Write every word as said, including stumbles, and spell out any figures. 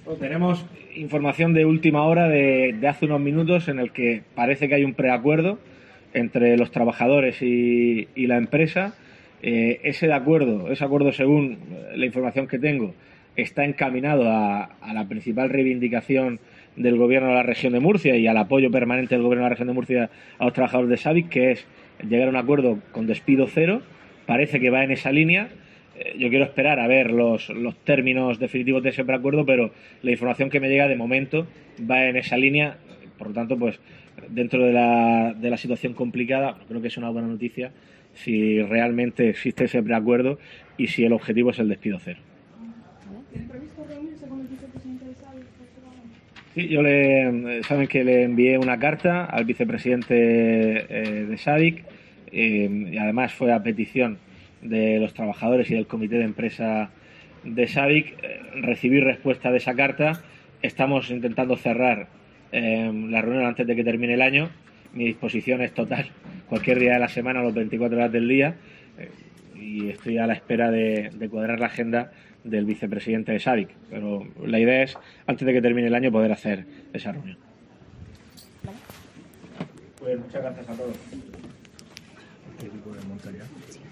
Bueno, tenemos información de última hora de, de hace unos minutos en el que parece que hay un preacuerdo entre los trabajadores y, y la empresa. Eh, ese de acuerdo, ese acuerdo, según la información que tengo, está encaminado a, a la principal reivindicación del gobierno de la región de Murcia y al apoyo permanente del gobierno de la región de Murcia a los trabajadores de SABIC, que es llegar a un acuerdo con despido cero. Parece que va en esa línea. Yo quiero esperar a ver los, los términos definitivos de ese preacuerdo, pero la información que me llega de momento va en esa línea. Por lo tanto, pues dentro de la, de la situación complicada, creo que es una buena noticia si realmente existe ese preacuerdo y si el objetivo es el despido cero. ¿Tiene previsto reunirse con el vicepresidente de SABIC? Sí, yo le, saben que le envié una carta al vicepresidente eh, de SABIC eh, y además fue a petición de los trabajadores y del comité de empresa de SABIC. Eh, recibí respuesta de esa carta. Estamos intentando cerrar eh, la reunión antes de que termine el año. Mi disposición es total, cualquier día de la semana, los veinticuatro horas del día, eh, y estoy a la espera de, de cuadrar la agenda del vicepresidente de SABIC, pero la idea es, antes de que termine el año, poder hacer esa reunión. Pues muchas gracias a todos.